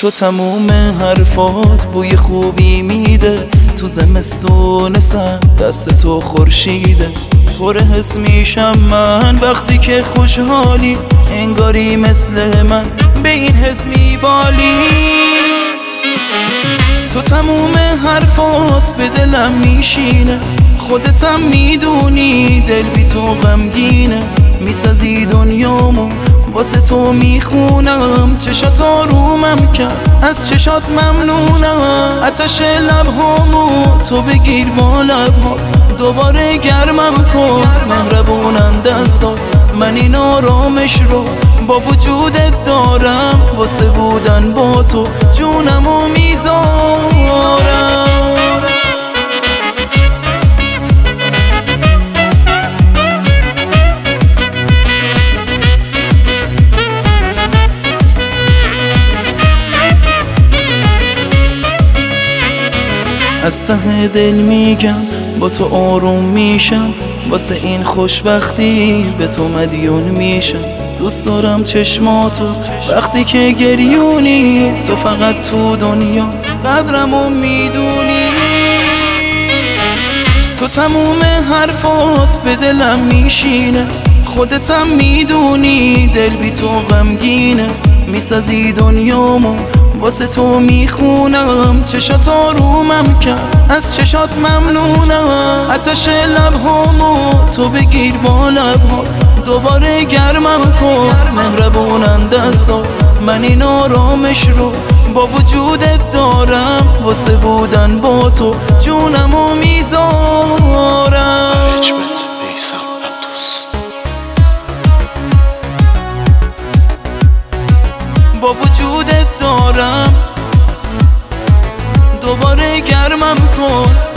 تو تموم حرفات بوی خوبی میده، تو زمستون سر دست تو خورشیده. پر حس میشم من وقتی که خوشحالی، انگاری مثل من به این حس میبالی. تو تموم حرفات به دلم میشینه، خودتم میدونی دل بی تو غمگینه. میسازی دنیامو واسه تو میخونم، چشات آرومم کرد از چشات ممنونم. آتش لبهامو تو بگیر با لبها، دوباره گرمم کن مهربونم دستات. من این آرامش رو با وجودت دارم، واسه بودن با تو جونمو میذارم. از ته دل میگم با تو آروم میشم، واسه این خوشبختی به تو مدیون میشم. دوست دارم چشماتو وقتی که گریونی، تو فقط تو دنیا قدرمو میدونی. تو تموم حرفات به دلم میشینه، خودتم میدونی دل بی تو غمگینه. میسازی دنیامو واسه تو میخونم، چشات آرومم کرد از چشات ممنونم. آتش لبهامو تو بگیر با لبها، دوباره گرمم کن مهربونم دستات. من این آرامش رو با وجودت دارم، واسه بودن با تو جونمو میذارم. با وجودت دارم، دوباره گرمم کن